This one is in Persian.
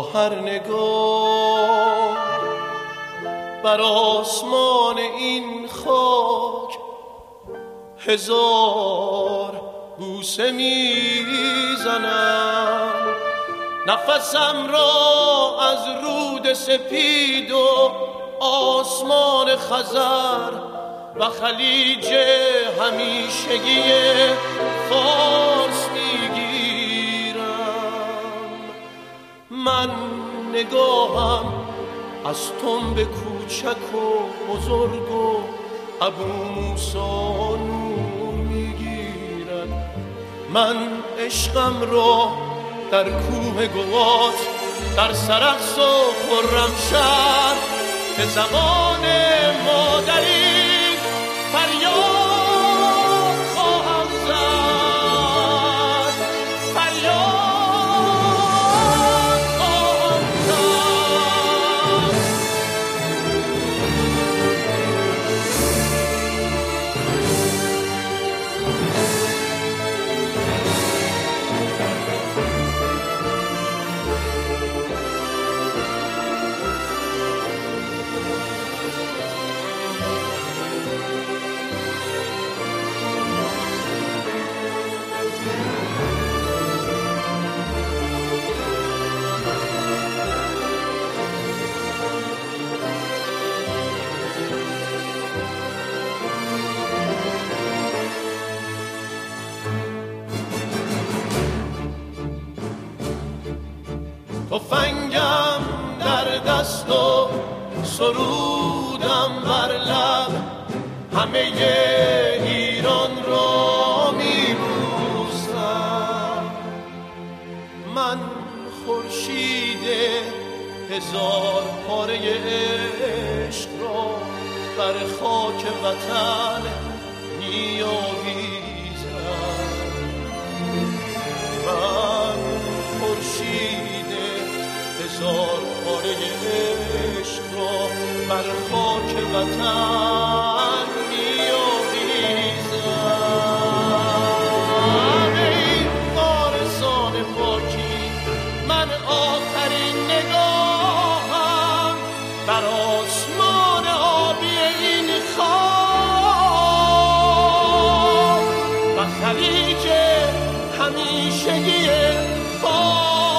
هر نگاه بر آسمان این خاک هزار بوسه میزنم. نفسم را از رود سپید و آسمان خزر و خلیج همیشگی فارس میگیرم. من نگاهم از تنب کوچک و بزرگ و ابو موسی نور میگیرد. من عشقم را در کوه گوات در سرخس و خرمشهر به زبان مادری فریاد خواهم زد، فریاد خواهم زد. تفنگم در دست و سرودم بر لب همه ایران را میبوسم. من خورشید هزار پاره عشق را بر خاک وطن میآویزم. من خورشید هزار پاره عشق را بر خاک وطن میآویزم. ای وارثان پاکی، من آخرین نگاهم بر آسمان آبی این خاک و خلیج همیشگی فارس